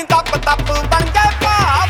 ਤਪ ਤਪ ਬਣ ਗਏ ਭਾਵ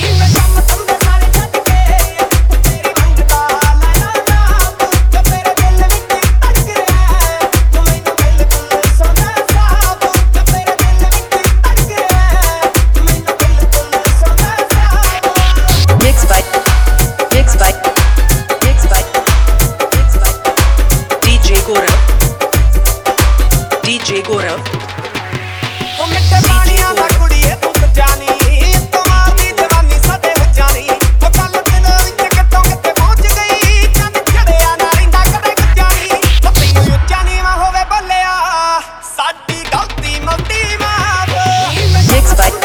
DJ Gaurav ਉਹ ਮਿੱਠੇ ਪਾਣੀਆਂ ਦਾ ਕੁੜੀਏ ਤੂੰ ਜਾਣੀ ਤੂੰ ਮਾਰਦੀ ਜਵਾਨੀ ਸਾਡੇ ਹੋ ਜਾਣੀ ਉਹ ਕੱਲ ਦਿਨ ਵਿੱਚ ਕਿਤੋਂ ਕਿਤੇ ਪਹੁੰਚ ਗਈ ਚੰਨ ਚੜਿਆ ਨਾ ਰਹਿੰਦਾ ਕਦੇ ਜਾਣੀ ਉਹ ਤੈਨੂੰ ਉੱਚਾ ਨੀਵਾਂ ਹੋਵੇ ਬੋਲਿਆ ਸਾਡੀ ਗਲਤੀ ਮਲਤੀ ਮਾਫ Mixed by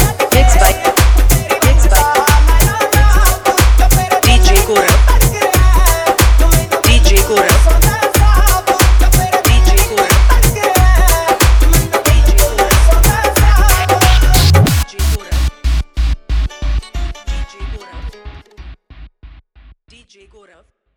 DJ Gaurav DJ Gaurav DJ Gaurav